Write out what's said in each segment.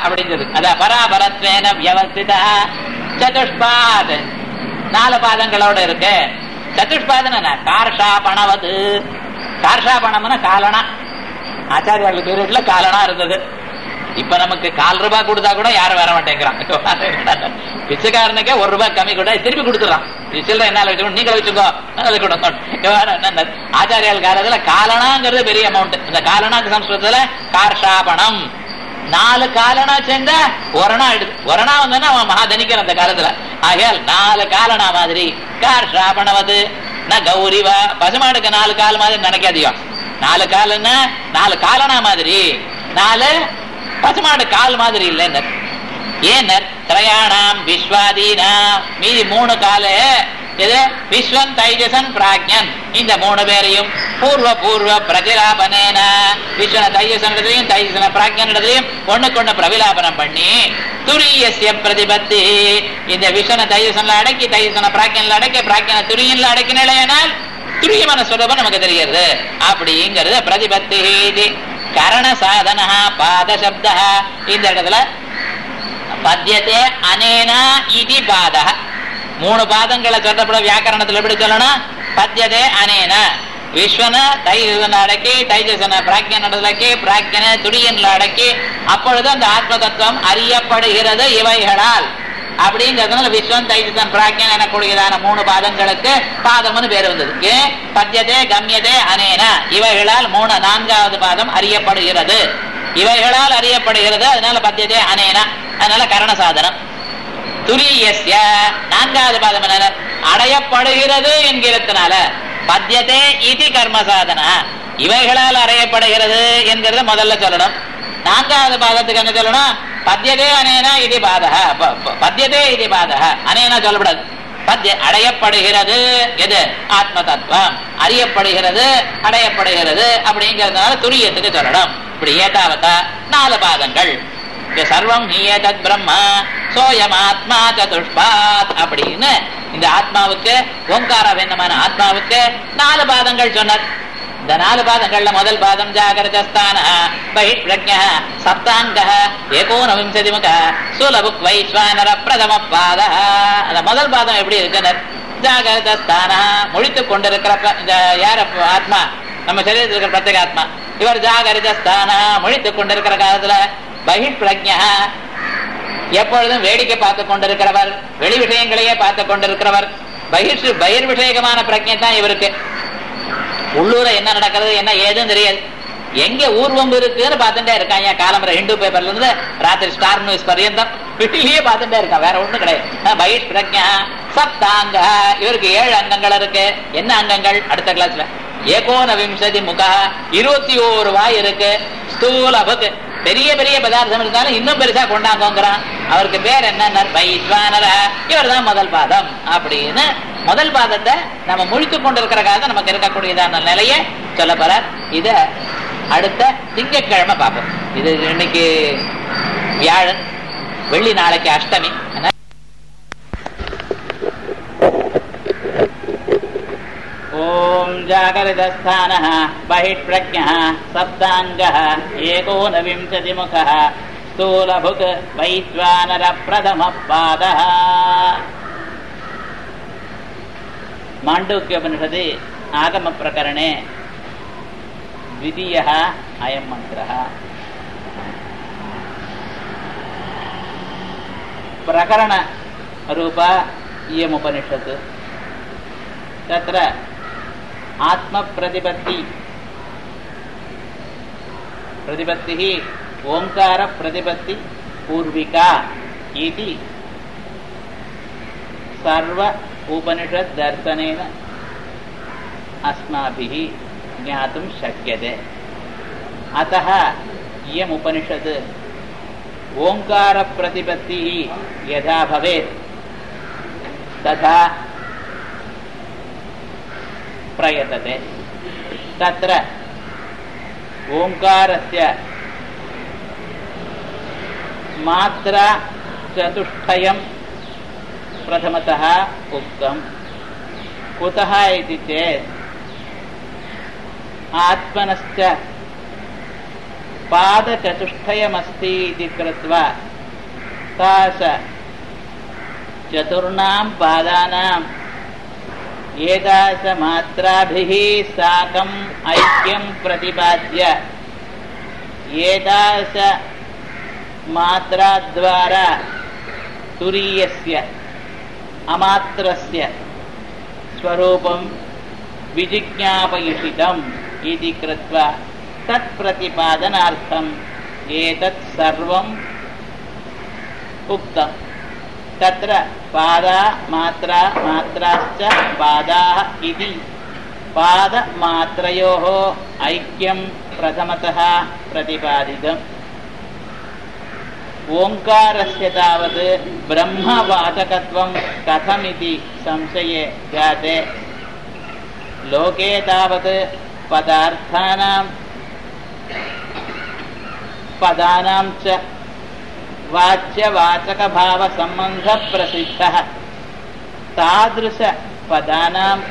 அப்படிங்கிறது அதான் பராபரத்வேன வியவஸ்திதா சதுஷ்பாத் 4 பாதங்களோட இருக்கு. சதுஷ்பாதன கார்ஷாபணவது. கார்ஷாபணம்னா காலனா. ஆச்சாரியாளுக்கு பீரியட்ல காலனா இருந்தது. இப்ப நமக்கு ₹1 கொடுத்தா கூட யாரும் வர மாட்டேங்கிறான். பிச்சைக்காரனுக்கே ₹1 கம்மி கூட திருப்பி கொடுத்துறான். சில்லற என்ன வச்சுக்கணும், நீங்க வச்சுக்கோ அது கொடுங்க. ஆச்சாரியால் காலத்துல காலனாங்கிறது பெரிய அமௌண்ட். இந்த காலனாக்கு சம்ஸ்கிருதத்துல கார்ஷாபணம். 4 காலனா சேர்ந்தா ஒரணா ஆயிடுது. ஒரணா வந்தா அவன் மகாதனிக்கர் அந்த காலத்துல. ஆகையால் 4 காலனா மாதிரி கார்ஷாபணவது. நான் கௌரிவா பசுமாடுக்கு 4 கால் மாதிரி நினைக்காதியோ. 4 காலுன்னா 4 காலனா மாதிரி, 4 பசுமாடு கால் மாதிரி இல்லைன்னு. ஏன்னர் திரயாணாம் விஸ்வாதீனா மீதி 3 காலு இது விஸ்வன் தைஜசன் பிராக்ஞன். இந்த 3 பேரையும் பூர்வ பிரதிலாபனேன விஸ்வன தைஜசன் தைஜசன பிராக்ஞன் ஒண்ணுக்கொண்டு பிரவிலாபனம் பண்ணி துரியஸ்ய பிரதிபத்தி இந்த விஸ்வன தைஜசன்ல அடக்கி தைஜசன பிராக்ஞன்ல அடக்கி பிராக்ஞன துரியன்ல அடக்கினால் துரியமான சுரூபம் நமக்கு தெரிகிறது. அப்படிங்கிறது பிரதிபத்தி. கரண சாதன பாத சப்த. இந்த இடத்துல பத்யதே அனேனா இதி பாத. 3 பாதங்களை சொல்லப்பட வியாக்கரணத்தில் எப்படி சொல்லணும்? பத்யதே அனேன விஸ்வன தைஜசன அடக்கி தைஜசன பிராக்ஞன் அடக்கி பிராக்ஞன துரியன்ல அடக்கி அப்பொழுது அந்த ஆத்ம தத்துவம் அறியப்படுகிறது இவைகளால். அப்படிங்கிறதுனால விஸ்வன் தைஜசன் பிராக்ஞன் எனக்கூடியதான 3 பாதங்களுக்கு பாதம்னு பேர் வந்தது. பத்யதே கம்யதே அனேன இவைகளால் 4வது பாதம் அறியப்படுகிறது. இவைகளால் அறியப்படுகிறது, அதனால பத்யதே அனேன. அதனால கரண சாதனம். துரியஸ்ய 4வது பாதம் என்ன? அடையப்படுகிறது என்கிறதுனால பத்யதே இது கர்ம சாதன. இவைகளால் அறையப்படுகிறது என்கிறத முதல்ல சொல்லணும். 4வது பாதத்துக்கு என்ன சொல்லணும்? பத்யதே அனேனா இது பாதக. பத்யதே இது பாதக. அனேனா சொல்லப்படாது. அடையப்படுகிறது எது? ஆத்ம தத்துவம் அறியப்படுகிறது, அடையப்படுகிறது. அப்படிங்கிறதுனால துரியத்துக்கு சொல்லணும். இப்படி ஏதாவதா 4 பாதங்கள். சர்வம் நீயதத் பிரம்மா சோயம் ஆத்மா சதுஷ்பாத் அப்படின்னு இந்த ஆத்மாவுக்கு ஓங்கார வேண்டமான ஆத்மாவுக்கு 4 பாதங்கள் சொன்னார். இந்த 4 பாதங்கள்ல முதல் பாதம் ஜாகரதஸ்தான பஹித் பிரக்ஞ சப்தாங்க ஏகோனவிம்சதிமுக சுலபுக் வைஸ்வானர பிரதம பாத. அந்த முதல் பாதம் எப்படி இருக்குன்னு ஜாகரதஸ்தான முழித்துக் கொண்டிருக்கிற இந்த யார ஆத்மா, நம்ம சரீரத்தில் இருக்கிற பிரத்யேக ஆத்மா. இவர் ஜாகரதஸ்தான முழித்துக் கொண்டிருக்கிற காலத்துல பஹித் பிரக்ஞ எப்பொழுதும் வேடிக்கை பார்த்து கொண்டிருக்கிறவர், வெளி விஷயங்களையே பார்த்து கொண்டிருக்கிறவர். பயிர் விஷயகமான பிரக்ஞை தான் இவருக்கு. உள்ளூர என்ன நடக்கிறது என்ன ஏதுன்னு தெரியாது. எங்க ஊர்வம்பு இருக்குன்னு பார்த்துட்டே இருக்காங்க. காலம்பரை ஹிந்து பேப்பர்ல இருந்து ராத்திரி ஸ்டார் நியூஸ் பர்யந்தம் வீட்டிலேயே பார்த்துட்டே இருக்கான். வேற ஒண்ணும் கிடையாது. பயிர் பிரக்ஞா சப்தாங்க. இவருக்கு 7 அங்கங்கள் இருக்கு. என்ன அங்கங்கள்? அடுத்த கிளாஸ்ல ஏகோனவிம்சதி முக 21 வாய் இருக்கு. ஸ்தூலபுக் பெரிய பெரிய பதார்த்தம் இருந்தாலும் இன்னும் பெருசா கொண்டாங்கோங்கிறான். அவருக்கு பேர் என்ன? வைஸ்வானர. இவர் தான் முதல் பாதம். அப்படின்னு முதல் பாதத்தை நம்ம முழித்துக் கொண்டிருக்கிற காலத்தை நமக்கு இருக்கக்கூடியதான நிலையை சொல்ல போற. இத அடுத்த திங்கட்கிழமை பார்ப்போம். இது இன்னைக்கு வியாழன், வெள்ளி நாளைக்கு அஷ்டமி. ஓம் ஜாகரிதஸ்தான பஹித் பிரக்ஞ சப்தாங்க ஏகோனவிம்சதிமுக ஸ்தூலபுக் வைஸ்வானர பிரதம பாத. மாண்டூக்யோபனிஷதி ஆகம பிரகரணே द्वितीयः अयं मन्त्रः. प्रकरण रूप इयमुपनिषत्. तत्र प्रतिपत्तिः ओंकार प्रतिपत्ति पूर्विका इति सर्व उपनिषत् दर्शनेन अस्माभिः ज्ञातुं शक्यते. अतः इयम् उपनिषत् ओंकार प्रतिपत्तिः यथा भवेत् तथा प्रयतते. तत्र ओंकारस्य मात्रा चतुष्टयं प्रथमतः उक्तम्. कुतः इति चेत् आत्मनश्च पादचतुष्टयमस्ति इति कृत्वा तास चतुर्णां पादानाम् एतादृशमात्राभिः साकम् ऐक्यं प्रतिपाद्य एतादृशमात्राद्वारा तुरीयस्य अमात्रस्य स्वरूपं विजिज्ञापयिषितम् इति कृत्वा तत्प्रतिपादनार्थम् एतत् सर्वम् उक्तम्। तत्र पादा मात्रा मात्राश्च पादाः इति पादमात्रयोः ऐक्यं प्रथमतः प्रतिपादितम्। ओङ्कारस्य तावत् ब्रह्मवाचकत्वं कथमिति संशये जाते। लोके तावत् पदानां च वाच्यवाचकभावसम्बन्धप्रसिद्धः। तादृशपदानाम्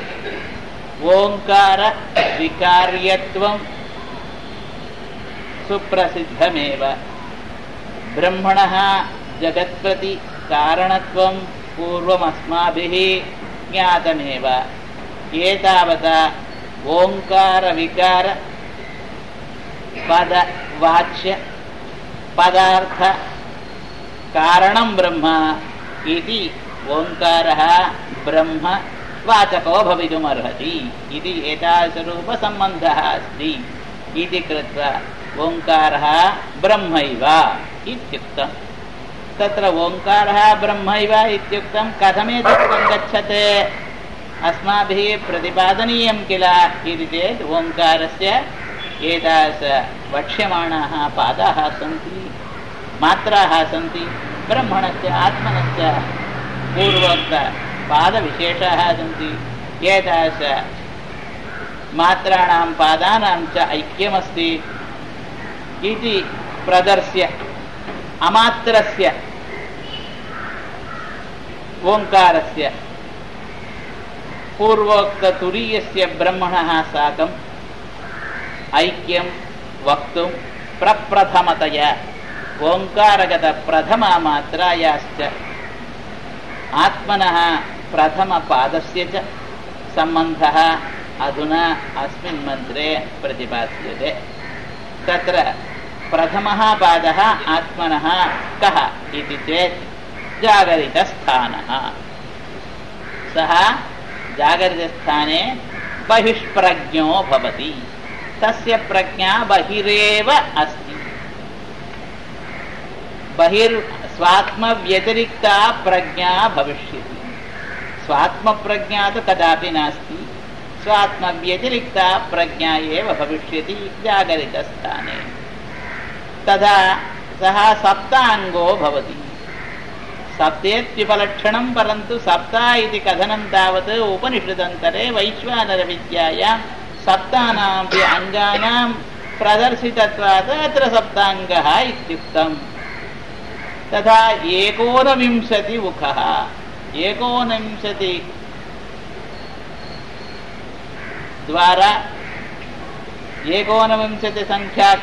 ओङ्कारविकार्यत्वं सुप्रसिद्धमेव। ब्रह्मणः जगत्प्रति कारणत्वं पूर्वमस्माभिः ज्ञातमेव। एतावता ओङ्कारविकार पदवाच्य पदार्थ कारणं ब्रह्म इति ओङ्कारः ब्रह्म वाचको भवितुमर्हति इति एतादृशरूपसम्बन्धः अस्ति इति कृत्वा ओङ्कारः ब्रह्मैव इत्युक्तम्। तत्र ओङ्कारः ब्रह्मैव इत्युक्तं कथमेतत्त्वं गच्छते अस्माभिः प्रतिपादनीयं किल इति चेत् ओङ्कारस्य एतादृश वक्ष्यमाणाः पादाः सन्ति, मात्राः सन्ति। ब्रह्मणस्य आत्मनस्य पूर्वोक्तपादविशेषाः सन्ति। एतादृश मात्राणां पादानां च ऐक्यमस्ति इति प्रदर्श्य अमात्रस्य ओङ्कारस्य पूर्वोक्ततुरीयस्य ब्रह्मणः साकम् ऐक्यं वक्तुं प्रप्रथमतया ओङ्कारगतप्रथमामात्रायाश्च आत्मनः प्रथमपादस्य च सम्बन्धः अधुना अस्मिन् मन्त्रे प्रतिपाद्यते। तत्र प्रथमः पादः आत्मनः कः इति चेत् जागरितस्थानः। सः जागरितस्थाने बहिष्प्रज्ञो भवति। तस्य प्रज्ञा बहिरेव अस्ति। स्वात्मव्यतिरिक्ता प्रज्ञा भविष्यति। स्वात्मप्रज्ञा तु कदापि नास्ति। स्वात्मव्यतिरिक्ता प्रज्ञा एव भविष्यति जागरितस्थाने। तदा सः सप्ताङ्गो भवति। सप्तेत्युपलक्षणं परन्तु सप्ता इति कथनं तावत् उपनिषदन्तरे वैश्वानरविद्यायां सप्तानामपि अङ्गानां प्रदर्शितत्वात् अत्र सप्ताङ्गः इत्युक्तम्। तथा 19 मुखः 19 द्वारा 19 संख्याक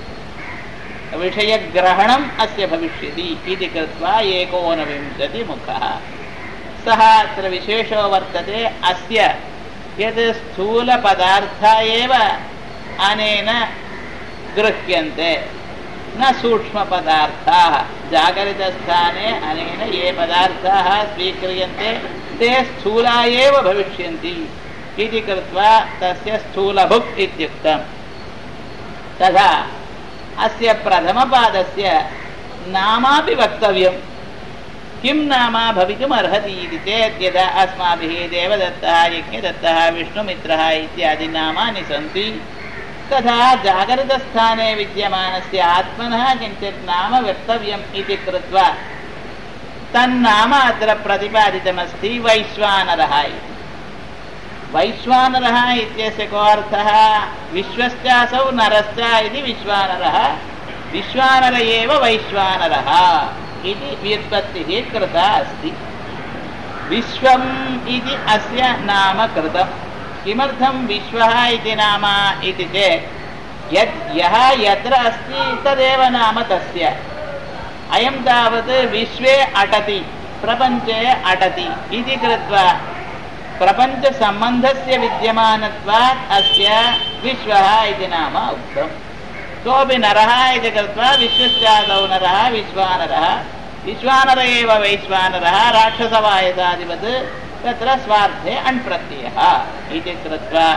विषयग्रहणम् अस्य भविष्यति इति कृत्वा 19 मुखः। सः अत्र विशेषो वर्तते अस्य यत् स्थूलपदार्था एव अनेन गृह्यन्ते न सूक्ष्मपदार्थाः। जागरितस्थाने अनेन ये पदार्थाः स्वीक्रियन्ते ते स्थूला एव भविष्यन्ति इति कृत्वा तस्य स्थूलभुक् इत्युक्तम्। तथा अस्य प्रथमपादस्य नामापि वक्तव्यम्। किं नाम भवितुमर्हति इति चेत् यदा अस्माभिः देवदत्तः यज्ञदत्तः विष्णुमित्रः इत्यादि नामानि सन्ति तथा जागरितस्थाने विद्यमानस्य आत्मनः किञ्चित् नाम वक्तव्यम् इति कृत्वा तन्नाम अत्र प्रतिपादितमस्ति वैश्वानरः इति। वैश्वानरः इत्यस्य को अर्थः? विश्वश्चासौ नरश्च इति विश्वानरः। विश्वानर एव वैश्वानरः इति व्युत्पत्तिः कृता अस्ति। विश्वम् इति अस्य नाम कृतम्। किमर्थं विश्वः इति नाम इति चेत् यः यत्र अस्ति तदेव नाम तस्य अयं तावत् विश्वे अटति प्रपञ्चे अटति इति कृत्वा प्रपञ्चसम्बन्धस्य विद्यमानत्वात् अस्य विश्वः इति नाम उक्तम् सोऽपि नरः इति कृत्वा विश्वस्यादौ नरः विश्वानरः विश्वानर एव वैश्वानरः राक्षसवायसादिवत् तत्र स्वार्थे अण्प्रत्ययः इति कृत्वा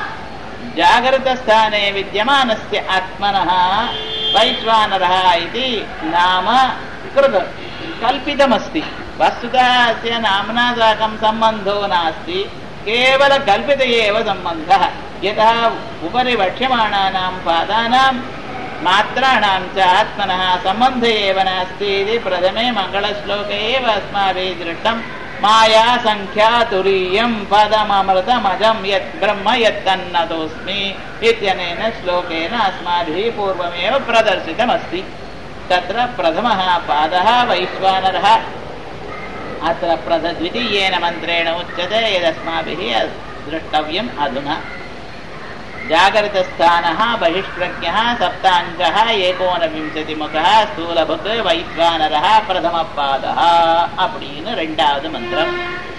जागृतस्थाने विद्यमानस्य आत्मनः वैश्वानरः इति नाम कृतं कल्पितमस्ति वस्तुतः अस्य नाम्ना साकं सम्बन्धो नास्ति केवल कल्पित एव सम्बन्धः यतः उपरि वक्ष्यमाणानां पादानां मात्राणां च आत्मनः सम्बन्ध एव नास्ति इति प्रथमे मङ्गलश्लोके एव अस्माभिः दृष्टं माया संख्या तुरीयं पदममृतमजं यत् ब्रह्म यत्तन्नतोऽस्मि इत्यनेन श्लोकेन अस्माभिः पूर्वमेव प्रदर्शितमस्ति तत्र प्रथमः पादः वैश्वानरः अत्र द्वितीयेन मन्त्रेण उच्यते यदस्माभिः द्रष्टव्यम् अधुना जागृतस्थानः बहिष्प्रज्ञः सप्ताङ्गः एकोनविंशतिमुखः स्थूलभुक् वैश्वानरः प्रथमपादः அப்படின்னு ரெண்டாவது மந்திரம்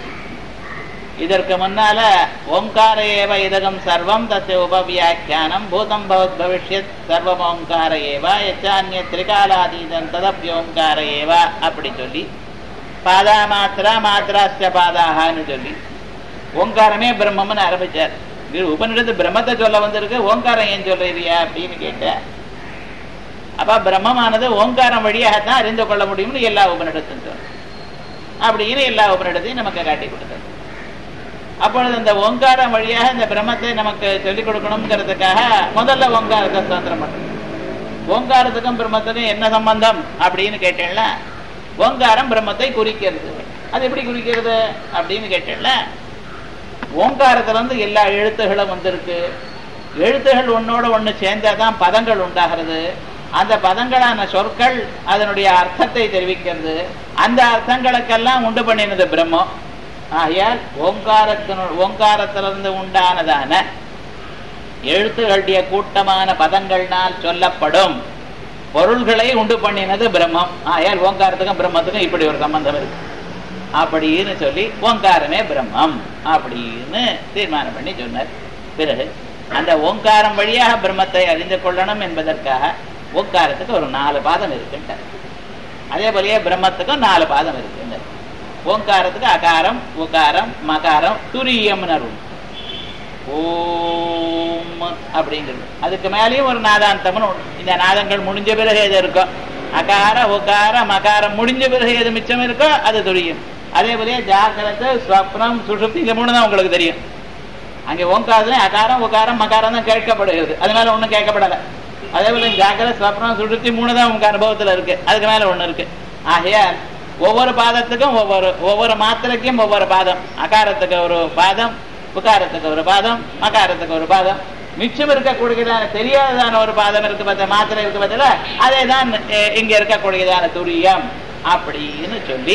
இதற்கு முன்னால ஓங்கார ஏவ இதகம் சர்வம் தஸ்ய உபவியாக்கியானம் பூதம் பவத் பவிஷ்யத் சர்வம் ஓங்கார ஏவ யச்சான்ய திரிகாலாதீதம் ததப்யோங்கார ஏவ அப்படி சொல்லி பாதா மாத்திரா மாத்திராஸ்ய பாதாகனு சொல்லி ஓங்காரமே பிரம்மம்னு ஆரம்பிச்சார் உபனிடத்து பிரம்மத்தை சொல்ல வந்திருக்கு ஓங்காரம் ஏன் சொல்றியா அப்படின்னு கேட்டேன் அப்ப பிரம்மமானது ஓங்காரம் வழியாகத்தான் அறிந்து கொள்ள முடியும்னு எல்லா உபனிடத்தும் சொல்ல அப்படின்னு எல்லா உபனிடத்தையும் நமக்கு காட்டி கொடுத்தது அப்பொழுது இந்த ஓங்காரம் வழியாக இந்த பிரம்மத்தை நமக்கு சொல்லிக் கொடுக்கணுங்கிறதுக்காக முதல்ல ஓங்காரத்தை சுதந்திரம் பண்றது ஓங்காரத்துக்கும் பிரம்மத்துக்கும் என்ன சம்பந்தம் அப்படின்னு கேட்டேன்ல ஓங்காரம் பிரம்மத்தை குறிக்கிறது அது எப்படி குறிக்கிறது அப்படின்னு கேட்டேன்ல ஓங்காரத்துல இருந்து எல்லா எழுத்துகளும் வந்திருக்கு எழுத்துகள் ஒன்னோட ஒண்ணு சேர்ந்தாதான் பதங்கள் உண்டாகிறது அந்த பதங்களான சொற்கள் அதனுடைய அர்த்தத்தை தெரிவிக்கிறது அந்த அர்த்தங்களுக்கெல்லாம் உண்டு பண்ணினது பிரம்மம் ஆகையால் ஓங்காரத்திலிருந்து உண்டானதான எழுத்துகளுடைய கூட்டமான பதங்கள்னால் சொல்லப்படும் பொருள்களை உண்டு பண்ணினது பிரம்மம் ஆகையால் ஓங்காரத்துக்கும் பிரம்மத்துக்கும் இப்படி ஒரு சம்பந்தம் இருக்கு அப்படின்னு சொல்லி ஓங்காரமே பிரம்மம் அப்படின்னு தீர்மானம் பண்ணி சொன்னார் பிறகு அந்த ஓங்காரம் வழியாக பிரம்மத்தை அறிந்து கொள்ளணும் என்பதற்காக ஓங்காரத்துக்கு ஒரு 4 பாதம் இருக்குன்றார் அதே போலயே பிரம்மத்துக்கும் 4 பாதம் இருக்குன்றார் ஓங்காரத்துக்கு அகாரம் உகாரம் மகாரம் துரியம்னு ஓம் அப்படிங்கிறது அதுக்கு மேலேயும் ஒரு நாதாந்தம்னு இந்த நாதங்கள் முடிஞ்ச பிறகு எது இருக்கும் அகார உகார மகாரம் முடிஞ்ச பிறகு எது மிச்சம் இருக்கோ அது துரியம் அதே போலயே ஜாகிரத ஸ்வப்னம் சுஷுப்தி இந்த 3 தான் உங்களுக்கு தெரியும் அங்கே ஓங்காரத்துல அகாரம் உகாரம் மகாரம் தான் கேட்கப்படுகிறது அது மேல ஒண்ணும் கேட்கப்படல அதே போல ஜாகிரத ஸ்வப்னம் சுஷுப்தி 3 தான் உங்க அனுபவத்துல இருக்கு அதுக்கு மேல ஒண்ணு இருக்கு ஆகையால் ஒவ்வொரு பாதத்துக்கும் ஒவ்வொரு மாத்திரைக்கும் ஒவ்வொரு பாதம் அகாரத்துக்கு ஒரு பாதம் உகாரத்துக்கு ஒரு பாதம் மகாரத்துக்கு ஒரு பாதம் மிச்சம் இருக்கக்கூடியதான தெரியாததான ஒரு பாதம் இருக்கு பார்த்தா மாத்திரை இருக்கு பார்த்தா அதே தான் இங்க இருக்கக்கூடியதான துரியம் அப்படின்னு சொல்லி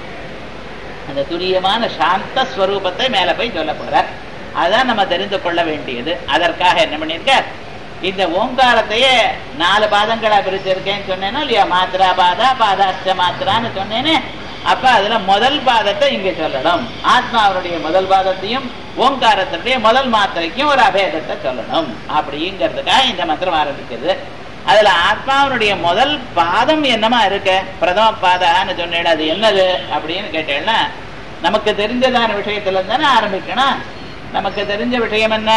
அந்த துரியமான சாந்த ஸ்வரூபத்தை மேல போய் சொல்ல போறார் அதான் நம்ம தெரிந்து கொள்ள வேண்டியது அதற்காக என்ன பண்ணிருக்க இந்த ஓங்காரத்தையே 4 பாதங்களா பிரிச்சிருக்கேன்னு சொன்னேன்னா இல்லையா மாத்திரா பாதா பாதாஷ்ட மாத்திரான்னு சொன்னேன்னு அப்ப அதுல முதல் பாதத்தை இங்க சொல்லணும் ஆத்மாவுடைய முதல் பாதத்தையும் ஓங்காரத்தினுடைய முதல் மாத்திரைக்கும் ஒரு அபேதத்தை சொல்லணும் அப்படிங்கிறதுக்காக இந்த மந்திரம் ஆரம்பிக்கிறது அதுல ஆத்மாவுடைய முதல் பாதம் என்னமா இருக்கு பிரதம பாதான்னு சொன்னேன் அது என்னது அப்படின்னு கேட்டேன்னா நமக்கு தெரிஞ்சதான விஷயத்துல இருந்தானே ஆரம்பிக்கணும் நமக்கு தெரிஞ்ச விஷயம் என்ன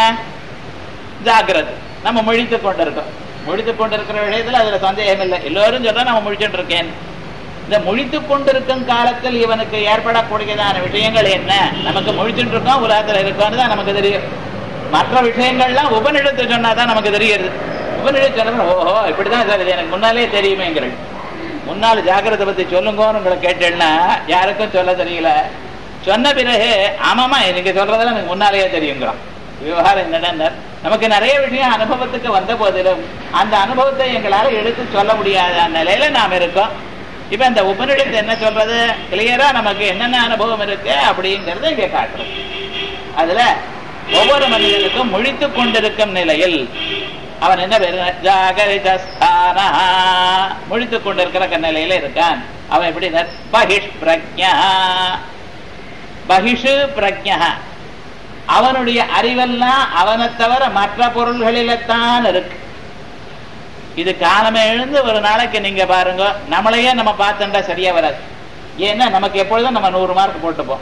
ஜாகிரதை நம்ம முழித்து கொண்டிருக்கோம் முழித்து கொண்டிருக்கிற விஷயத்துல அதுல சந்தேகம் இல்லை எல்லோரும் சொல்றா நம்ம முழிச்சுட்டு இருக்கேன் இந்த முழித்து கொண்டிருக்கும் காலத்தில் இவனுக்கு ஏற்படக்கூடியதான விஷயங்கள் என்ன நமக்கு முழிச்சுட்டு இருக்கோம் உலகத்துல இருக்கோம்னு தான் நமக்கு தெரியும் மற்ற விஷயங்கள்லாம் உபநிடத்தை சொன்னாதான் நமக்கு தெரியுது உபநிடத்தை சொன்னா ஓஹோ இப்படிதான் சார் இது எனக்கு முன்னாலே தெரியுமேங்கிறது முன்னாள் ஜாகிரதை பத்தி சொல்லுங்கன்னு உங்களை கேட்டேன்னா யாருக்கும் சொல்ல தெரியல சொன்ன பிறகு ஆமாமா நீங்க சொல்றதெல்லாம் எனக்கு முன்னாலேயே தெரியுங்கிறான் விவகாரம் என்னன்னா நமக்கு நிறைய விஷயம் அனுபவத்துக்கு வந்த போதிலும் அந்த அனுபவத்தை எங்களால எடுத்து சொல்ல முடியாத நிலையில நாம் இருக்கோம் இப்ப இந்த உபநிடத்தை என்ன சொல்றது கிளியரா நமக்கு என்னென்ன அனுபவம் இருக்கு அப்படிங்கறத இங்க காட்டுறோம் அதுல ஒவ்வொரு மனிதனுக்கும் முழித்து கொண்டிருக்கும் நிலையில் அவன் என்ன பேரு? ஜாகரிதஸ்தான, முழித்துக் கொண்டிருக்கிற நிலையில இருக்கான். அவன் எப்படி? பகிஷ் பிரக்ஞா, பகிஷு பிரக்ஞா, அவனுடைய அறிவெல்லாம் அவனை தவிர மற்ற பொருள்களில்தான் இருக்கு. இது காலமே எழுந்து ஒரு நாளைக்கு நீங்க பாருங்க, நம்மளையே நம்ம பார்த்துட்டா சரியா வராது. ஏன்னா நமக்கு எப்பொழுதும் நம்ம 100 மார்க் போட்டுப்போம்.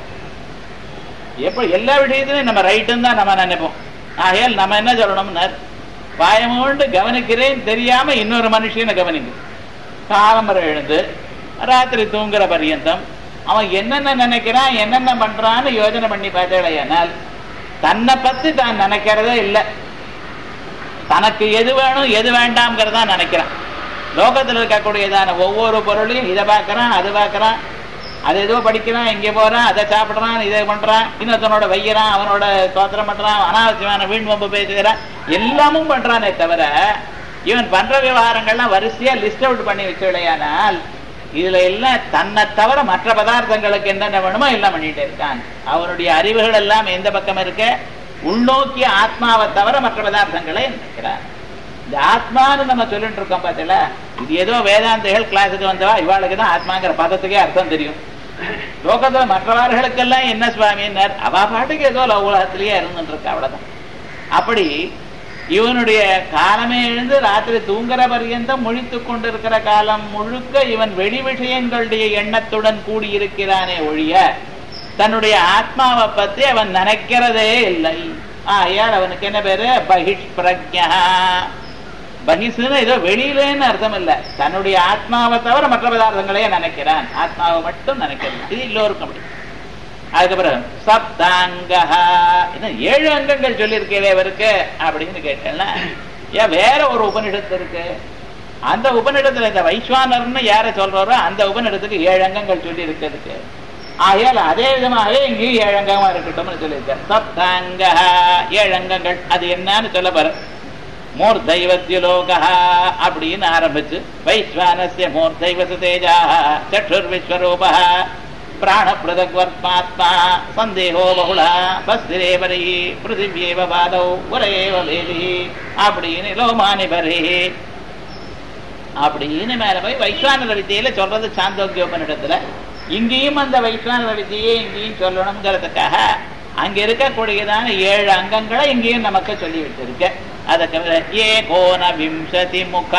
எப்ப எல்லா விஷயத்திலையும் நம்ம ரைட்டுன்னு தான் நம்ம நினைப்போம். ஆகையால் நம்ம என்ன சொல்லணும்னா, பயமோண்டு கவனிக்கிறேன் தெரியாம இன்னொரு மனுஷனை கவனிங்க. காலம்பரம் எழுந்து ராத்திரி தூங்குற பரியந்தம் அவன் என்னென்ன நினைக்கிறான், என்னென்ன பண்றான்னு யோஜனை பண்ணி பார்த்தேனால் தன்னை பத்தி தான் நினைக்கிறதே இல்லை. தனக்கு எது வேணும் எது வேண்டாம்ங்கிறதா நினைக்கிறான். லோகத்தில் இருக்கக்கூடியதான ஒவ்வொரு பொருளையும் இதை பார்க்கறான், அது பார்க்கறான், அது ஏதோ படிக்கிறான், இங்கே போறான், அதை சாப்பிட்றான், இதை பண்றான், இன்னொருத்தனோட வைக்கிறான், அவனோட தோத்திரம் பண்றான், அனாவசியமான வீண் வம்பு பேசுகிறான், எல்லாமும் பண்றானே தவிர இவன் பண்ற விவகாரங்கள்லாம் வரிசையா லிஸ்ட் அவுட் பண்ணி வச்சுடையானால் இதுல எல்லாம் தன்னை தவிர மற்ற பதார்த்தங்களுக்கு என்னென்ன வேணுமோ எல்லாம் பண்ணிட்டே இருக்கான். அவனுடைய அறிவுகள் எல்லாம் எந்த பக்கம் இருக்க? உள்நோக்கிய ஆத்மாவை தவிர மற்ற பதார்த்தங்களை நினைக்கிறான். இந்த ஆத்மான்னு நம்ம சொல்லிட்டு இருக்கோம் பார்த்தல, இது ஏதோ வேதாந்திகள் கிளாஸுக்கு வந்தவா இவாளுக்கு தான் ஆத்மாங்கிற பதத்துக்கே அர்த்தம் தெரியும். லோகத்துல மற்றவர்களுக்கெல்லாம் என்ன சுவாமின்னார், அவ பாட்டுக்கு ஏதோ உலகத்திலேயே இருந்துட்டு இருக்கா, அவ்வளவுதான். அப்படி இவனுடைய காலமே எழுந்து ராத்திரி தூங்குற பரியந்தம் முழித்துக் கொண்டிருக்கிற காலம் முழுக்க இவன் வெளி விஷயங்களுடைய எண்ணத்துடன் கூடியிருக்கிறானே ஒழிய தன்னுடைய ஆத்மாவை பத்தி அவன் நினைக்கிறதே இல்லை. ஆகையால் அவனுக்கு என்ன பேரு? பகிஷ் பிரக்ஞா. பகிஷ்னு ஏதோ வெளியிலேன்னு அர்த்தம் இல்ல, தன்னுடைய ஆத்மாவை தவிர மற்ற பதார்த்தங்களையே நினைக்கிறான், ஆத்மாவை மட்டும் நினைக்கிறான். இது எல்லோருக்கும் அப்படி. அதுக்கப்புறம் சப்தாங்க, 7 அங்கங்கள் சொல்லியிருக்கே இவருக்கு அப்படின்னு கேட்டேன்னா, ஏன் வேற ஒரு உபநிடத்து இருக்கு, அந்த உபநிடத்துல இந்த வைஸ்வானர்னு யார சொல்றாரோ அந்த உபநிடத்துக்கு 7 அங்கங்கள் சொல்லி இருக்கிறதுக்கு. ஆகையால் அதே விதமாகவே இங்கேயும் 7 அங்கமா இருக்கட்டும் சொல்லியிருக்க. சப்தாங்க 7 அங்கங்கள், அது என்னன்னு சொல்ல போற. மூர்த்தைவத்யுலோக அப்படின்னு ஆரம்பிச்சு, வைஸ்வானஸ்ய மூர்த்தைவசு தேஜா சற்றுர் விஸ்வரூப பிராண பிரதக்வர்மாத்மா சந்தேகோ பகுலா பஸ்திரேவரி பிருத்திவியேவ பாதௌ உரையேவ வேதி அப்படின்னு லோமானி பரி அப்படின்னு மேல போய் வைஸ்வானர வித்தியில சொல்றது சாந்தோக்கியோபனிடத்துல. இங்கேயும் அந்த வைஸ்வானர வித்தியை இங்கேயும் சொல்லணுங்கிறதுக்காக அங்க இருக்கக்கூடியதான 7 அங்கங்களை இங்கேயும் நமக்கு சொல்லி விட்டிருக்க. அதுக்கு ஏகோன விம்சதி முக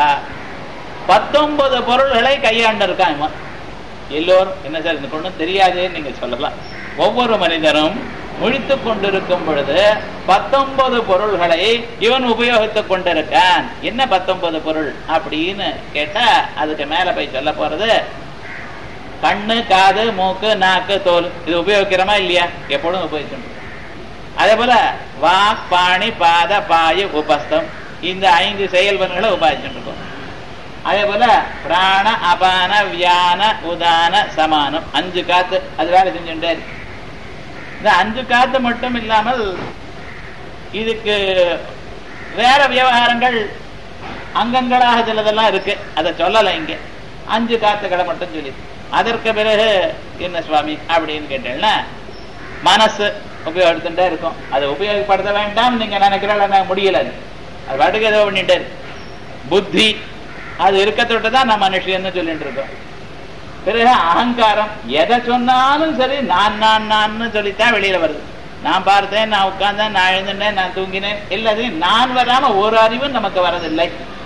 19 பொருள்களை கையாண்டு இருக்கான் இவன். எல்லோரும் என்ன சார் இந்த ஒன்றும் தெரியாதுன்னு நீங்க சொல்லலாம். ஒவ்வொரு மனிதனும் முழித்துக் கொண்டிருக்கும் பொழுது 19 பொருள்களை இவன் உபயோகித்துக் கொண்டிருக்கான். என்ன 19 பொருள் அப்படின்னு கேட்டா அதுக்கு மேல போய் சொல்ல போறது, கண்ணு, காது, மூக்கு, நாக்கு, தோல். இது உபயோகிக்கிறோமா இல்லையா? எப்பொழுதும் உபயோகிச்சு. அதே போல வாக், பாணி, பாத, பாயு, உபஸ்தம், இந்த 5 செயல்பன்களை உபாதிச்சுட்டு இருக்கோம். அதே போல பிராண, அபான, வியான, உதான, சமானம் 5 காத்து அது வேலை செஞ்சுட்டே இருக்கு. இந்த 5 காத்து மட்டும் இல்லாமல் இதுக்கு வேற விவகாரங்கள் அங்கங்களாக சிலதெல்லாம் இருக்கு, அதை சொல்லல இங்க. 5 காத்துக்களை மட்டும் சொல்லி அதற்கு பிறகு என்ன சுவாமி அப்படின்னு கேட்டேன்னா, மனசு உபயோகிச்சுட்டே இருக்கும். அதை உபயோகப்படுத்த வேண்டாம் நீங்க நினைக்கிறா முடியல, அது பாட்டுக்கு ஏதோ பண்ணிட்டே இருக்கு. புத்தி அது இருக்கத்தொட்டுதான் நம்ம மனுஷன்னு சொல்லிட்டு இருக்கோம். பிறகு அகங்காரம், எதை சொன்னாலும் சரி நான் நான் நான் சொல்லித்தான் வெளியில வருது. நான் பார்த்தேன், நான் உட்கார்ந்தேன், நான் எழுந்தினேன், நான் தூங்கினேன், எல்லாத்தையும் நான் வராம ஒரு அறிவும் நமக்கு வரதில்லை.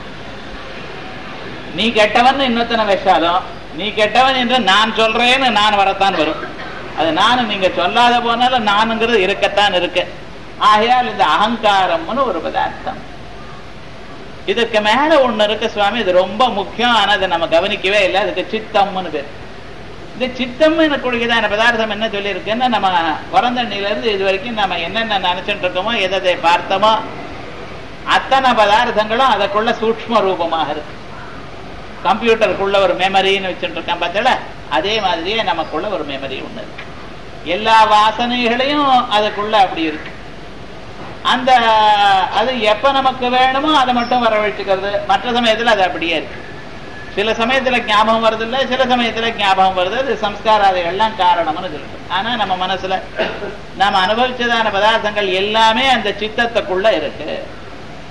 நீ கெட்டவன் இன்னொத்தனை வச்சாலும் நீ கெட்டவன் என்று நான் சொல்றேன்னு நான் வரத்தான் வரும். அது நானும் நீங்க சொல்லாத போனாலும் நானுங்கிறது இருக்கத்தான் இருக்கு. ஆகையால் இந்த அகங்காரம்னு ஒரு பதார்த்தம். இதுக்கு மேல ஒண்ணு இருக்கு சுவாமி, இது ரொம்ப முக்கியம், ஆனா அதை நம்ம கவனிக்கவே இல்லை. அதுக்கு சித்தம்னு பேர். இந்த சித்தம் எனக்குரியதான பதார்த்தம் என்ன சொல்லி இருக்குன்னு, நம்ம பிறந்தண்ணில இருந்து இது வரைக்கும் நம்ம என்னென்ன நினைச்சுட்டு இருக்கோமோ, எதை பார்த்தோமோ அத்தனை பதார்த்தங்களும் அதற்குள்ள சூக்ஷ்ம ரூபமாக இருக்கு. கம்ப்யூட்டருக்குள்ள ஒரு மெமரின்னு வச்சுட்டு இருக்கான் பார்த்தல, அதே மாதிரியே நமக்குள்ள ஒரு மெமரி ஒண்ணு இருக்கு. எல்லா வாசனைகளையும் அதுக்குள்ள அப்படி இருக்கு. அந்த அது எப்ப நமக்கு வேணுமோ அதை மட்டும் வரவழைச்சுக்கிறது. மற்ற சமயத்துல அது அப்படியே இருக்கு. சில சமயத்துல ஞாபகம் வருது இல்லை, சில சமயத்துல ஞாபகம் வருது. அது சம்ஸ்காராதிகள்லாம் காரணம்னு சொல்லிட்டு. ஆனா நம்ம மனசுல நாம அனுபவிச்சதான பதார்த்தங்கள் எல்லாமே அந்த சித்தத்துக்குள்ள இருக்கு.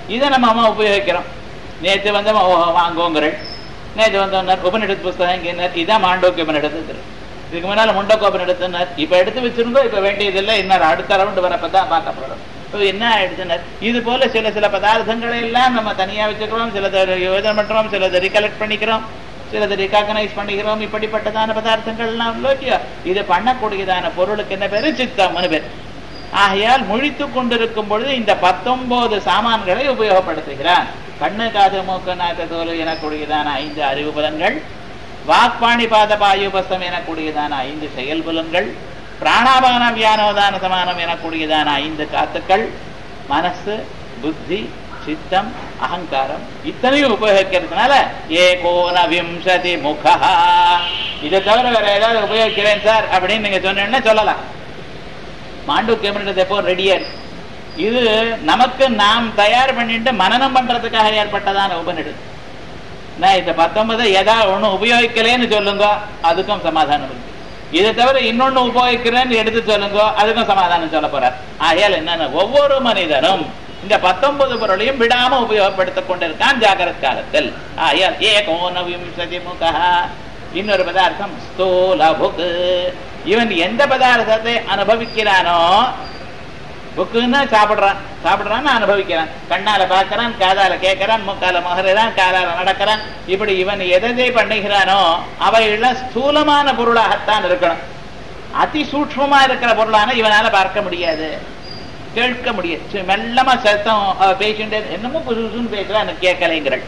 இதை நம்ம உபயோகிக்கிறோம். நேற்று வந்து வாங்கோங்கிற, நேற்று வந்து உபநிடத்து புஸ்தகம் இங்கே இதான் மாண்டோக்கிய உபநிடத்து, இதுக்கு முன்னால முண்டக்கோபனிடத்தினர் இப்ப எடுத்து வச்சிருந்தோம், இப்ப வேண்டியதில்லை, இன்னும் அடுத்த ரவுண்டு வரப்பதான் பார்க்க போறோம். என்ன ஆயிடுச்சுனர், இது போல சில பதார்த்தங்களை எல்லாம் நம்ம தனியா வச்சுக்கிறோம், சிலதை யோஜனை பண்றோம், சிலதை ரிகலெக்ட் பண்ணிக்கிறோம், சிலதை ரிகாகனைஸ் பண்ணிக்கிறோம். இப்படிப்பட்டதான பதார்த்தங்கள் எல்லாம் இல்லையா, இது பண்ணக்கூடியதான பொருளுக்கு என்ன பேரு? சித்தம்னு பேர். ஆகையால் முழித்து கொண்டிருக்கும் பொழுது இந்த 19 சாமான்களை உபயோகப்படுத்துகிறான். கண்ணு, காது, மூக்கு, நாக்கு, தோல் எனக்கூடியதான 5 அறிவு புலன்கள், வாக்பாணி பாத பாயுபஸ்தம் எனக்கூடியதான 5 செயல் புலன்கள், பிராணாபான வியானோதான சமானம் எனக்கூடியதான 5 காத்துக்கள், மனசு, புத்தி, சித்தம், அகங்காரம், இத்தனையும் உபயோகிக்கிறதுனால ஏகோன விம்சதி முகா. இதை தவிர வேற ஏதாவது உபயோகிக்கிறேன் சார் அப்படின்னு நீங்க சொன்னீங்கன்னா சொல்லலாம். மாண்டூக்கியம் எப்போ ரெடியா இருக்கு. இது நமக்கு நாம் தயார் பண்ணிட்டு மனனம் பண்றதுக்காக ஏற்பட்டதான உபநிடு. நான் இந்த 19 ஏதாவது ஒண்ணு உபயோகிக்கலன்னு சொல்லுங்க, அதுக்கும் சமாதானம் இருக்கு. இதை தவிர இன்னொன்னு உபயோகிக்கிறேன்னு எடுத்து சொல்லுங்க, அதுக்கும் சமாதானம் சொல்ல போறார். ஆகையால் என்னன்னு, ஒவ்வொரு மனிதனும் இந்த 19 பொருளையும் விடாம உபயோகப்படுத்திக் கொண்டிருக்கான் ஜாகிரத் காலத்தில். ஆகையால் ஏகோன விம்சதி முகா. இன்னொரு பதார்த்தம் ஸ்தூல புக். இவன் எந்த பதார்த்தத்தை அனுபவிக்கிறானோ, புக்குன்னு சாப்பிடுறான்னு அனுபவிக்கிறான், கண்ணால பார்க்கிறான், காதால கேட்கிறான், முக்கால மகறான், காலால நடக்கிறான். இப்படி இவன் எதை பண்ணுகிறானோ அவைகள் ஸ்தூலமான பொருளாகத்தான் இருக்கணும். அதி சூட்சமா இருக்கிற பொருளான இவனால பார்க்க முடியாது, கேட்க முடியாது. மெல்லமா சத்தம் பேசிட்டு என்னமோ புதுசுன்னு பேசுறா, எனக்கு கேட்கலைங்கிறாள்.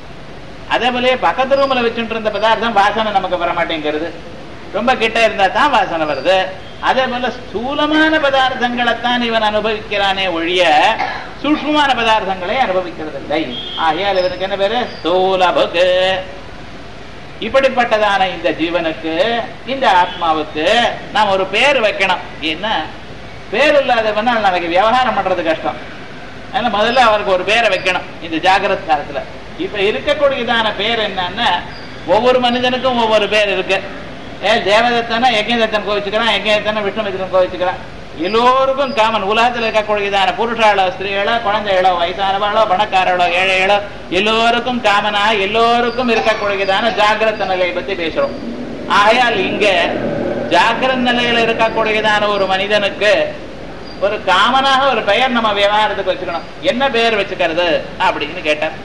அதே போல பக்கத்து ரூம்ல வச்சுட்டு இருந்த பதார்த்தம் வாசனை நமக்கு வர மாட்டேங்கிறது, ரொம்ப கிட்ட இருந்தா தான் வாசனை வருது. அதே போல ஸ்தூலமான பதார்த்தங்களைத்தான் இவன் அனுபவிக்கிறானே ஒழிய சூக்ஷ்மமான பதார்த்தங்களை அனுபவிக்கிறது இல்லை. ஆகையால் இவனுக்கு என்ன பேரு? ஸ்தூலபுக்கு. இப்படிப்பட்டதான இந்த ஜீவனுக்கு, இந்த ஆத்மாவுக்கு நாம் ஒரு பேர் வைக்கணும். என்ன பேர் இல்லாதவனால் நாளைக்கு விவகாரம் பண்றது கஷ்டம். அதனால முதல்ல அவருக்கு ஒரு பேரை வைக்கணும் இந்த ஜாகிரத் காலத்துல. இப்ப இருக்கக்கூடியதான பேர் என்னன்னா, ஒவ்வொரு மனிதனுக்கும் ஒவ்வொரு பேர் இருக்கு. தேவதத்தனை யஜ்ஞதத்தன் கோவிச்சுக்கிறான், யஜ்ஞதத்தனை விஷ்ணுமித்திரன் கோவிச்சுக்கிறான். எல்லோருக்கும் காமன். உலகத்தில் இருக்கக்கூடியதான புருஷாளோ, ஸ்திரீகளோ, குழந்தைகளோ, வயசானவாளோ, பணக்காரர்களோ, ஏழைகளோ, எல்லோருக்கும் காமனா எல்லோருக்கும் இருக்கக்கூடியதான ஜாகிரத நிலையை பத்தி பேசுறோம். ஆகையால் இங்க ஜாகிரத நிலையில இருக்கக்கூடியதான ஒரு மனிதனுக்கு ஒரு காமனாக ஒரு பெயர் நம்ம விவகாரத்துக்கு வச்சுக்கணும். என்ன பெயர் வச்சுக்கிறது அப்படின்னு கேட்டார்.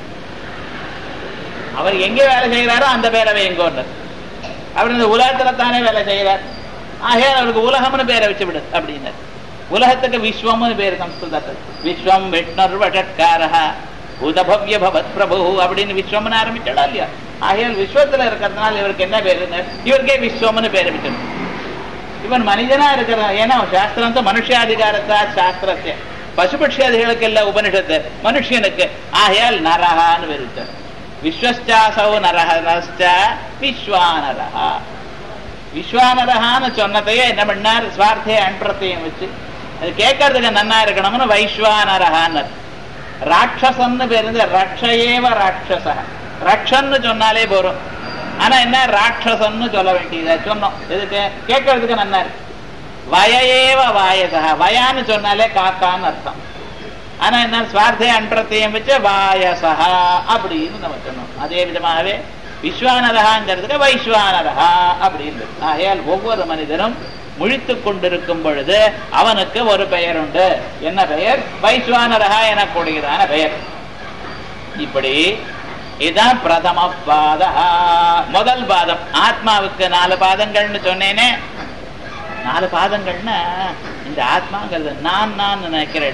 அவர் எங்க வேலை செய்யறாரோ அந்த பேரவை எங்கோன்னு, அவர் இந்த உலகத்துல தானே வேலை செய்யறார். ஆகையால் அவருக்கு உலகம்னு பேரை வச்சு விடு அப்படின்னு. உலகத்துக்கு விஸ்வம்னு பேரு சம்ஸ்கிருதத்தில். விஸ்வம் விஷ்ணுர்வஷட்காரஹ பூதபவ்ய பவத் பிரபு அப்படின்னு விஸ்வம்னு ஆரம்பிச்சடா இல்லையா. ஆகையால் விஸ்வத்துல இருக்கிறதுனால இவருக்கு என்ன பேருன்னு இவருக்கே விஸ்வம்னு பேரை வச்சிடும். இவன் மனிதனா இருக்கிற, ஏன்னா சாஸ்திரம் தான் மனுஷாதிகாரத்தா சாஸ்திரத்தை, பசுபட்சியாதிகளுக்கு இல்ல உபனிஷத்து, மனுஷனுக்கு. ஆகையால் நரகான்னு பேர் வச்சார். விஸ்வஸ்சாசௌ நரஹ விஸ்வானரஹா. விஸ்வானரஹான்னு சொன்னதையே என்ன பண்ணார், ஸ்வார்த்தே அன்றத்தையும் வச்சு அது கேட்கறதுக்கு நன்னா இருக்கணும்னு வைஸ்வானரஹான்னு. ராட்சசன்னு பேருந்து ரக்ஷயேவ ராட்சச. ரக்ஷன்னு சொன்னாலே போறோம். ஆனா என்ன ராட்சசன்னு சொல்ல வேண்டியதா சொன்னோம். இதுக்கு கேட்கறதுக்கு நன்னா இருக்கு. வயேவ வாயசா. வயான்னு சொன்னாலே காக்கான்னு அர்த்தம். ஆனா என்ன ஸ்வார்த்தே அன்றத்தையும் வச்சு வாயசா அப்படின்னு நம்ம சொன்னோம். அதே விதமாகவே விஸ்வானரகாங்கிறதுக்கு வைஸ்வானரகா அப்படின்னு. ஆகையால் ஒவ்வொரு மனிதனும் முழித்து கொண்டிருக்கும் பொழுது அவனுக்கு ஒரு பெயர் உண்டு. என்ன பெயர்? வைஸ்வானரகா எனக்கூடியதான பெயர். இப்படி இதுதான் பிரதம பாத, முதல் பாதம். ஆத்மாவுக்கு 4 பாதங்கள்னு சொன்னேனே. 4 பாதங்கள்னா இந்த ஆத்மாங்கிறது நான் நினைக்கிற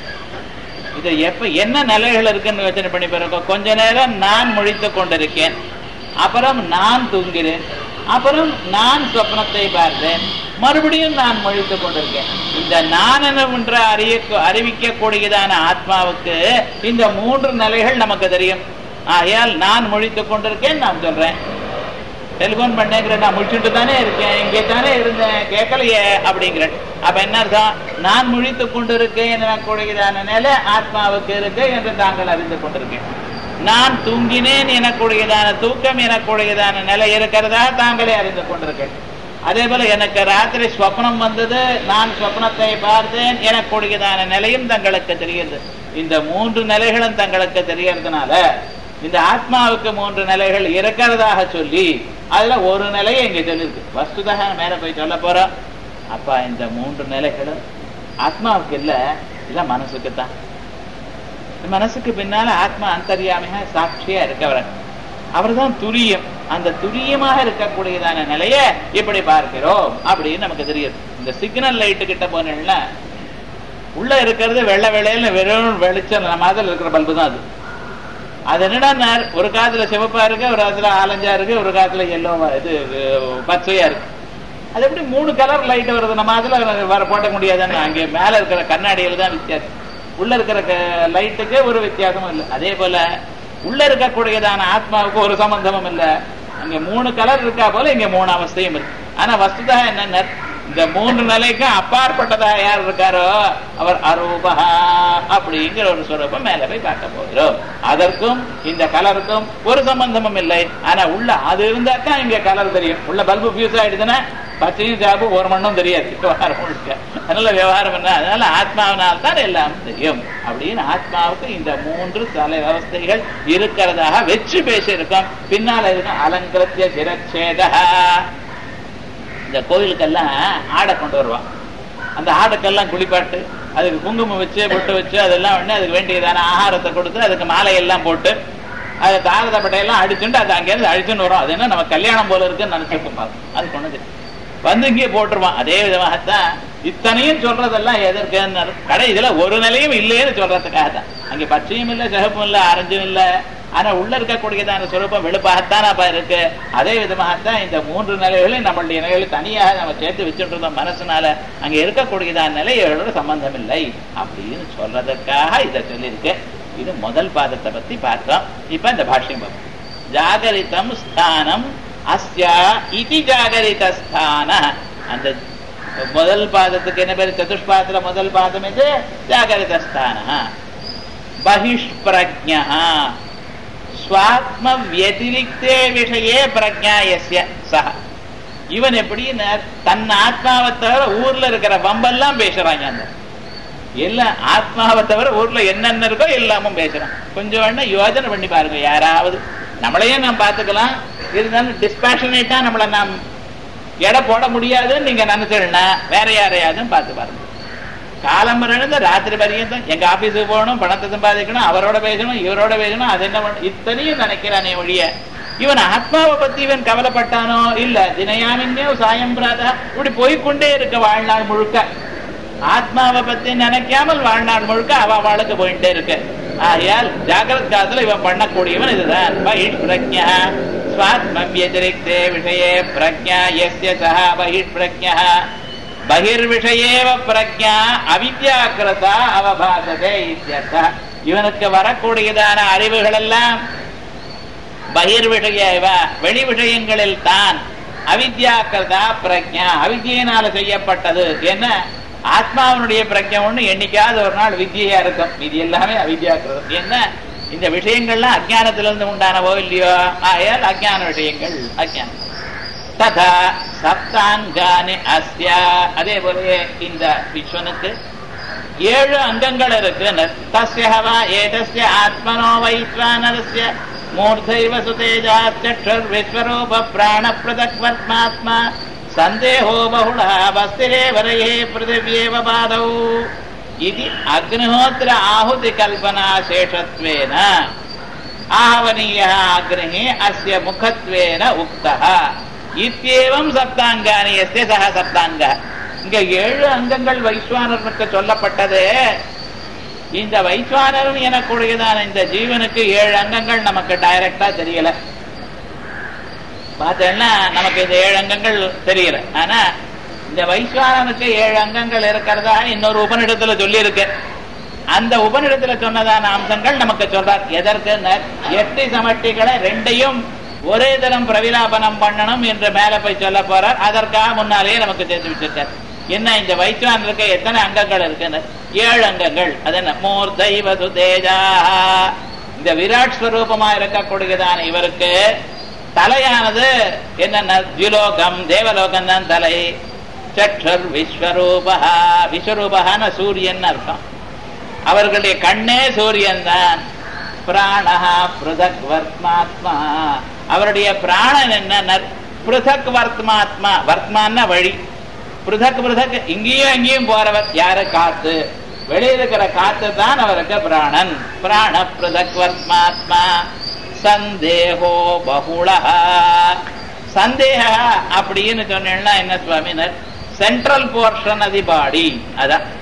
இது எப்ப என்ன நிலைகள் இருக்குன்னு யோசனை பண்ணி பாருங்க. கொஞ்ச நேரம் நான் முழித்து கொண்டிருக்கேன், அப்புறம் நான் தூங்கிறேன், அப்புறம் நான் சொப்னத்தை பார்த்தேன், மறுபடியும் நான் முழித்து கொண்டிருக்கேன். இந்த நான் என்ற அறிவிக்கக்கூடியதான ஆத்மாவுக்கு இந்த 3 நிலைகள் நமக்கு தெரியும். ஆகையால் நான் முழித்துக் கொண்டிருக்கேன் நான் சொல்றேன். டெலிபோன் பண்ணேங்கிறேன், நான் முடிச்சுட்டு தானே இருக்கேன், இங்கே தானே இருந்தேன், கேட்கலையே அப்படிங்கிறேன். அப்ப என்ன அர்த்தம்? நான் முழித்துக் கொண்டிருக்கேன் எனக்கூடியதான நிலை ஆத்மாவுக்கு இருக்கு என்று தாங்கள் அறிந்து கொண்டிருக்கேன். நான் தூங்கினேன் எனக்கூடியதான தூக்கம் எனக்கூடியதான நிலை இருக்கிறதா தாங்களே அறிந்து கொண்டிருக்கேன். அதே போல எனக்கு ராத்திரி ஸ்வப்னம் வந்தது, நான் ஸ்வப்னத்தை பார்த்தேன் எனக்கூடியதான நிலையும் தங்களுக்கு தெரிகிறது. இந்த 3 நிலைகளும் தங்களுக்கு தெரியறதுனால இந்த ஆத்மாவுக்கு 3 நிலைகள் இருக்கிறதாக சொல்லி அதுல ஒரு நிலையை இங்க சொல்லிருக்கு. வஸ்துதாக மேல போய் சொல்ல போறோம். அப்ப இந்த 3 நிலைகளும் ஆத்மாவுக்கு இல்ல, இல்ல மனசுக்குத்தான். மனசுக்கு பின்னால ஆத்மா அந்தர்யாமியா சாட்சியா இருக்கவர், அவர் தான் துரியம். அந்த துரியமாக இருக்கக்கூடியதான நிலையை இப்படி பார்க்கிறோம் அப்படின்னு நமக்கு தெரியுது. இந்த சிக்னல் லைட்டு கிட்ட போனீங்கன்னா உள்ள இருக்கிறது வெள்ளை வெள்ளையில வெறும் வெளிச்சம் மாதிரி இருக்கிற பல்பு தான் அது. அது என்னடா ஒரு காலத்துல சிவப்பா இருக்கு, ஒரு காலத்துல ஆலஞ்சா இருக்கு, ஒரு காலத்துல எல்லோவா இது பச்சையா இருக்கு. அது எப்படி 3 கலர் லைட் வருது? நம்ம அதுல வர போட்ட முடியாதுன்னு அங்கே மேல இருக்கிற கண்ணாடியில தான் வித்தியாசம். உள்ள இருக்கிற லைட்டுக்கு ஒரு வித்தியாசமும் இல்லை. அதே போல உள்ள இருக்கக்கூடியதான ஆத்மாவுக்கு ஒரு சம்பந்தமும் இல்லை. அங்க 3 கலர் இருக்கா போல இங்க 3 அவஸ்தையும் இருக்கு. ஆனா வஸ்துதா என்ன, இந்த 3 நிலைக்கும் அப்பாற்பட்டதா யார் இருக்காரோ அவர் அரூபா அப்படிங்கிற ஒரு ஸ்வரூபம் மேல போய் பார்க்க போகிறோம். அதற்கும் இந்த கலருக்கும் ஒரு சம்பந்தமும் இல்லை. ஆனா உள்ள அது இருந்தாக்கா இங்க கலர் தெரியும். உள்ள பல்பு பியூஸ் ஆயிடுதுன்னா பச்சையும் சாப்பு ஒரு மண்ணும் தெரியாது விவகாரம் முழுக்க. அதனால விவகாரம் என்ன, அதனால ஆத்மாவினால் தான் எல்லாம் தெரியும் அப்படின்னு ஆத்மாவுக்கு இந்த 3 தலை அவஸ்தைகள் இருக்கிறதாக வச்சு பேசியிருக்கோம். பின்னால இருக்கும் அலங்கிருத்திய சிரச்சேத. இந்த கோயிலுக்கெல்லாம் ஆடை கொண்டு வருவான். அந்த ஆடுக்கெல்லாம் குளிப்பாட்டு அதுக்கு குங்குமம் வச்சு பொட்டு வச்சு அதெல்லாம் ஒண்ணு அதுக்கு வேண்டியதான ஆகாரத்தை கொடுத்து அதுக்கு மாலையெல்லாம் போட்டு அதை தாரதப்பட்டையெல்லாம் அடிச்சுட்டு அது அங்கேயிருந்து அழிச்சுன்னு வரும். அது என்ன நம்ம கல்யாணம் போல இருக்குன்னு நினைச்சிருக்கோம். பார்க்கும் அது கொண்டது வந்து இங்கே போட்டுருவான். அதே விதமாகத்தான் இத்தனையும் சொல்றதெல்லாம் எதற்கு கடை இதுல ஒரு நிலையும் இல்லைன்னு சொல்றதுக்காக தான். அங்கே பச்சையும் இல்லை, சிகப்பும் இல்லை, ஆரஞ்சும் இல்லை. ஆனா உள்ள இருக்கக்கூடியதான சொரூபம் வெளுப்பாகத்தான் அப்ப இருக்கு. அதே விதமாகத்தான் இந்த 3 நிலைகளையும் நம்மளுடைய நிலைகளை தனியாக நம்ம சேர்த்து வச்சுட்டு இருந்தோம் மனசுனால. அங்க இருக்கக்கூடியதான நிலைகளோட சம்பந்தம் இல்லை அப்படின்னு சொல்றதுக்காக இதை சொல்லியிருக்கு. இது முதல் பாதத்தை பத்தி பார்த்தோம். இப்ப இந்த பாஷ்யம் பார்ப்போம். ஜாகரிதம் ஸ்தானம் அஸ்யா இதி ஜாகரித ஸ்தான. அந்த முதல் பாதத்துக்கு என்ன பேரு? சதுஷ்பாதத்துல முதல் பாதம் இது ஜாகரித ஸ்தான. பஹிஷ்ப்ரஜ்ஞா ஸ்வாத்ம வதிரிக்தே விஷயே பிரஜ்ஞாயஸ்ய சஹ. இவன் எப்படி தன் ஆத்மாவை தவிர ஊர்ல இருக்கிற பம்பெல்லாம் பேசுறாங்க. அந்த எல்லாம் ஆத்மாவை தவிர ஊர்ல என்னென்ன இருக்கோ எல்லாமும் பேசுறான். கொஞ்சம் வேணா யோஜனை பண்ணி பாருங்க. யாராவது நம்மளையும் நாம் பார்த்துக்கலாம், இருந்தாலும் டிஸ்பேஷனேட்டா நம்மளை நாம் எடை போட முடியாதுன்னு நீங்க நினைச்சிருந்தா வேற யாரையாவது பார்த்து பாருங்க. காலம் இருந்து ராத்திரி வரையும் எங்க ஆபீஸுக்கு போகணும், பணத்தை சம்பாதிக்கணும், அவரோட பேசணும், இவரோட பேசணும், அது என்ன பண்ண இத்தனையும் நினைக்கிறானே ஒழிய இவன் ஆத்மாவை பத்தி இவன் கவலைப்பட்டானோ இல்ல. தினையாமின்னே சாயம் பிராதா இப்படி போய்கொண்டே இருக்க வாழ்நாள் முழுக்க. ஆத்மாவை பத்தி நினைக்காமல் வாழ்நாள் முழுக்க அவளுக்கு போயிட்டே இருக்கு. ஆகையால் ஜாகிரத் காலத்துல இவன் பண்ணக்கூடியவன் இதுதான். பஹிஷ்ப்ரஜ்ஞா ஸ்வாத்மம் வதிரிக்தே விஷயே பிரஜ்ஞா யஸ்ய சஹ பஹிஷ்ப்ரஜ்ஞா. பகிர்விஷயேவ பிரஜ்ஞா அவித்யாக்கிருதா அவபாசதே இத்யர்த்தः. இவனுக்கு வரக்கூடியதான அறிவுகள் எல்லாம் பகிர்விஷயேவ வெளி விஷயங்களில் தான். அவித்யாக்கிருதா பிரஜ்ஞா அவித்யினால செய்யப்பட்டது. என்ன ஆத்மாவனுடைய பிரஜை ஒண்ணு என்னைக்காவது ஒரு நாள் வித்யா இருக்கும். இது எல்லாமே அவித்யாக்கிருதம். என்ன இந்த விஷயங்கள்லாம் அஜ்ஞானத்திலிருந்து உண்டானவோ இல்லையோ, ஆயால் அஜ்ஞான விஷயங்கள் அஜ்ஞானம். ததா சப்தாங்கானி அஸ்யா. அதே போலயே இந்த விஸ்வனுக்கு 7 அங்கங்கள் இருக்கு. தஸ்யஹவா ஏதஸ்ய ஆத்மனோ வைஸ்வானரஸ்ய மூர்த்தைவ சுதேஜா சக்ஷுர் விஸ்வரூப பிராண பிரதக்வத்மாத்மா சந்தேகோ பகுள வஸ்திரே வரயே பிருத்திவ்யேவ பாதௌ இது அக்னிஹோத்திர ஆஹுதி கல்பனா சேஷத்வேன ஆஹவனீய அக்னிஹி அஸ்ய முகத்வேன உக்தஹ இத்யேவம் சப்தாங்கானி எஸ்ய சஹ சப்தாங்க. இங்க 7 அங்கங்கள் வைஸ்வானருக்கு சொல்லப்பட்டது. இந்த வைஸ்வானரன் எனக்கூடியதான இந்த ஜீவனுக்கு 7 அங்கங்கள் நமக்கு டைரக்டா தெரியல. பார்த்தேன்னா நமக்கு இந்த 7 அங்கங்கள் தெரியல. ஆனா இந்த வைஸ்வானனுக்கு 7 அங்கங்கள் இருக்கிறதா இன்னொரு உபநிடத்துல சொல்லி இருக்கு. அந்த உபநிடத்துல சொன்னதான அம்சங்கள் நமக்கு சொல்றார். எதற்கு 8 சமட்டிகளை 2ஐயும் ஒரே தரம் பிரவிலாபனம் பண்ணணும் என்று மேல போய் சொல்ல போறார். அதற்காக முன்னாலேயே நமக்கு தெரிஞ்சு வச்சிருக்கார். என்ன இந்த வைஸ்வானருக்கு எத்தனை அங்கங்கள் இருக்குன்னு? 7 அங்கங்கள். அது என்ன? மூர்த்தைவ சுதேஜா. இந்த விராட் ஸ்வரூபமா இருக்கக்கூடியதான இவருக்கு தலையானது என்ன ஜுலோகம் தேவலோகம் தான் தலை. சற்றுர் விஸ்வரூபா, விஸ்வரூபான சூரியன் அர்த்தம். அவர்களுடைய கண்ணே சூரியன் தான். பிராணஹா பிருதக் வர்த்மாத்மா, அவருடைய பிராணன் என்ன பிருதக் வர்த்மாத்மா. வர்த்மான வழி, பிருதக் பிருதக் இங்கேயும் அங்கேயும் போறவர் யாரு? காத்து. வெளியே இருக்கிற காத்து தான் அவருக்கு பிராணன். பிராண பிருதக் வர்த்மாத்மா. சந்தேகோ பகுள. சந்தேக அப்படின்னு சொன்னா என்ன சுவாமினர்? சென்ட்ரல் போர்ஷன் அது பாடி. அதான்